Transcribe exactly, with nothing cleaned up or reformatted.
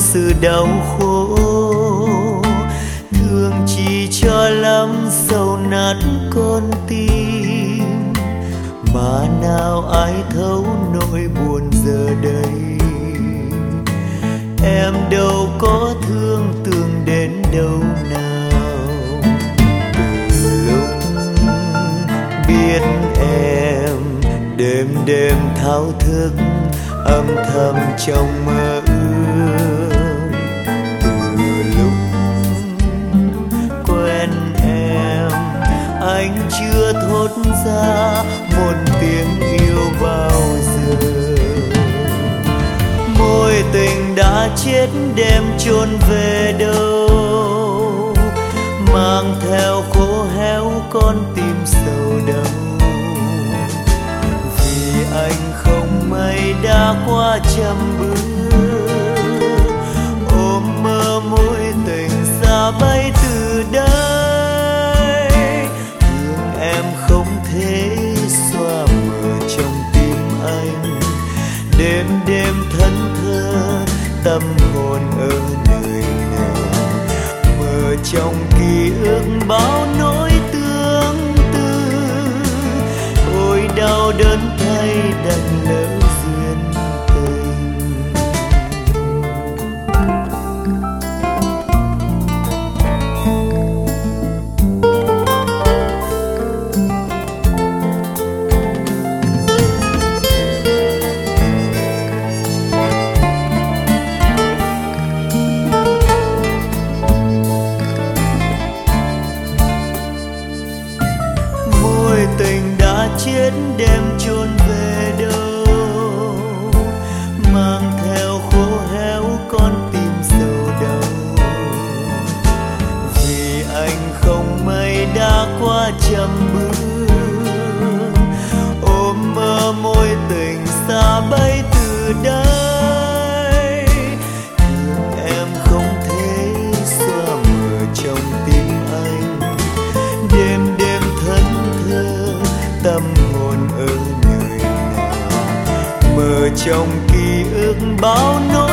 sự đau khổ. Thương chỉ cho lắm sầu nát con tim, mà nào ai thấu nỗi buồn giờ đây. Em đâu có thương tưởng đến đâu nào. Từ lúc biết em đêm đêm thao thức âm thầm trong mơ ước. Từ lúc quen em anh chưa thốt ra một tiếng yêu bao giờ. Mối tình đã chết đem chôn về đâu, mang theo khô héo con tim sầu đau. Vì anh không may đã qua trăm bước, ôm mơ mối tình xa bay từ đây. Thương em không thể xóa mờ trong tim anh, đêm đêm thẫn thờ tâm hồn ở nơi nào. Mơ trong ký ức bao nỗi tương tư, ôi đau đớn thay đành lỡ duyên tình. Mối tình đã chết đem chôn về đâu, mang theo khô héo con tim sầu đau. Vì anh không may đã qua trăm bước, ôm mơ mối tình xa bay từ đây. Thương em không thể xóa mờ trong tim anh, đêm đêm thẫn thờ tâm hồn ở nơi nào. Mơ trong ký ức bao nỗi